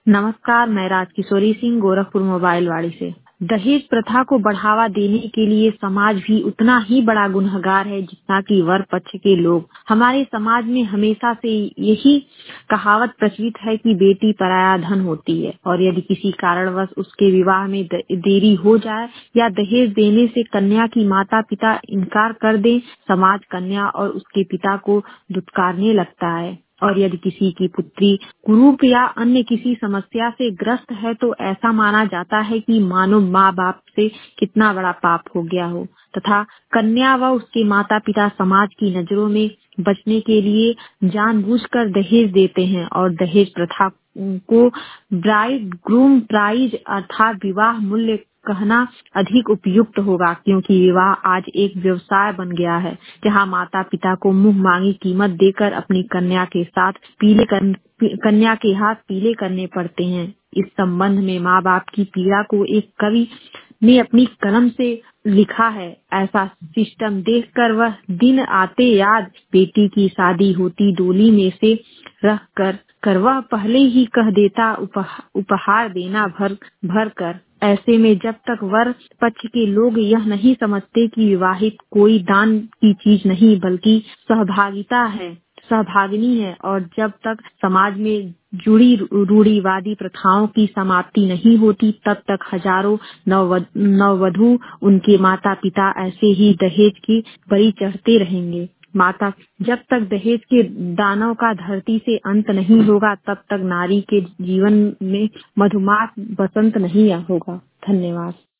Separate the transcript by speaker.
Speaker 1: नमस्कार, मैं राजकिशोरी सिंह गोरखपुर मोबाइल वाड़ी से। दहेज प्रथा को बढ़ावा देने के लिए समाज भी उतना ही बड़ा गुनहगार है जितना कि वर पक्ष के लोग। हमारे समाज में हमेशा से यही कहावत प्रचलित है कि बेटी पराया धन होती है और यदि किसी कारणवश उसके विवाह में देरी हो जाए या दहेज देने से कन्या की माता पिता इनकार कर दें, समाज कन्या और उसके पिता को दुत्कारने लगता है। और यदि किसी की पुत्री कुरूप या अन्य किसी समस्या से ग्रस्त है तो ऐसा माना जाता है कि मानो माँ बाप से कितना बड़ा पाप हो गया हो, तथा कन्या व उसके माता पिता समाज की नजरों में बचने के लिए जानबूझकर दहेज देते हैं और दहेज प्रथा को ब्राइड ग्रूम प्राइज अर्थात विवाह मूल्य कहना अधिक उपयुक्त होगा, क्योंकि विवाह आज एक व्यवसाय बन गया है जहां माता पिता को मुंह मांगी कीमत देकर अपनी कन्या के साथ कन्या के हाथ पीले करने पड़ते हैं। इस संबंध में माँ बाप की पीड़ा को एक कवि ने अपनी कलम से लिखा है। ऐसा सिस्टम देखकर वह दिन आते याद, बेटी की शादी होती डोली में से रख कर वह पहले ही कह देता उपहार देना भर कर। ऐसे में जब तक वर पक्ष के लोग यह नहीं समझते कि विवाहित कोई दान की चीज नहीं बल्कि सहभागिनी है, और जब तक समाज में जुड़ी रूढ़िवादी प्रथाओं की समाप्ति नहीं होती, तब तक हजारों नववधु उनके माता पिता ऐसे ही दहेज की बलि चढ़ते रहेंगे। जब तक दहेज के दानों का धरती से अंत नहीं होगा, तब तक नारी के जीवन में मधुमास बसंत नहीं होगा। धन्यवाद।